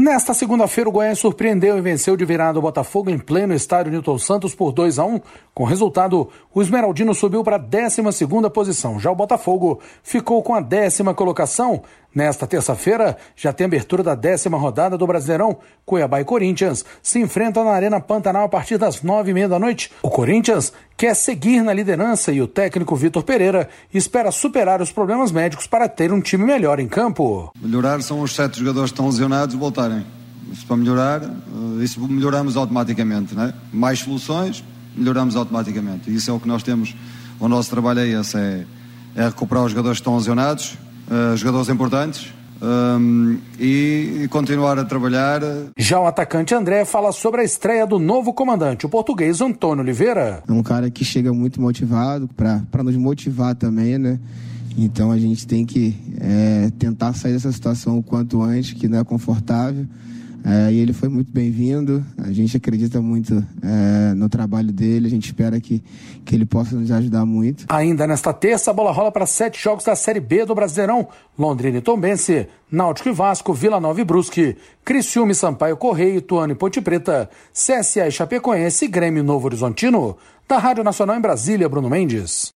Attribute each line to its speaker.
Speaker 1: Nesta segunda-feira, o Goiás surpreendeu e venceu de virada o Botafogo em pleno estádio Newton Santos por 2-1. Com o resultado, o Esmeraldino subiu para a 12ª posição. Já o Botafogo ficou com a 10ª colocação. Nesta terça-feira, já tem abertura da 10ª rodada do Brasileirão. Cuiabá e Corinthians se enfrentam na Arena Pantanal a partir das 9h30 da noite. O Corinthians quer seguir na liderança e o técnico Vitor Pereira espera superar os problemas médicos para ter um time melhor em campo.
Speaker 2: Melhorar são os 7 jogadores que estão lesionados voltarem. Isso para melhorar, isso melhoramos automaticamente, não é? Mais soluções, melhoramos automaticamente. E isso é o que nós temos. O nosso trabalho é esse, é recuperar os jogadores que estão lesionados, jogadores importantes, e continuar a trabalhar.
Speaker 1: Já o atacante André fala sobre a estreia do novo comandante, o português Antônio Oliveira.
Speaker 3: É um cara que chega muito motivado, para nos motivar também, né? Então a gente tem que tentar sair dessa situação o quanto antes, que não é confortável. E ele foi muito bem-vindo, a gente acredita muito no trabalho dele, a gente espera que ele possa nos ajudar muito.
Speaker 1: Ainda nesta terça, a bola rola para 7 jogos da Série B do Brasileirão. Londrina e Tombense, Náutico e Vasco, Vila Nova e Brusque, Criciúma e Sampaio Correia, Ituano e Ponte Preta, CSA e Chapecoense e Grêmio Novo Horizontino. Da Rádio Nacional em Brasília, Bruno Mendes.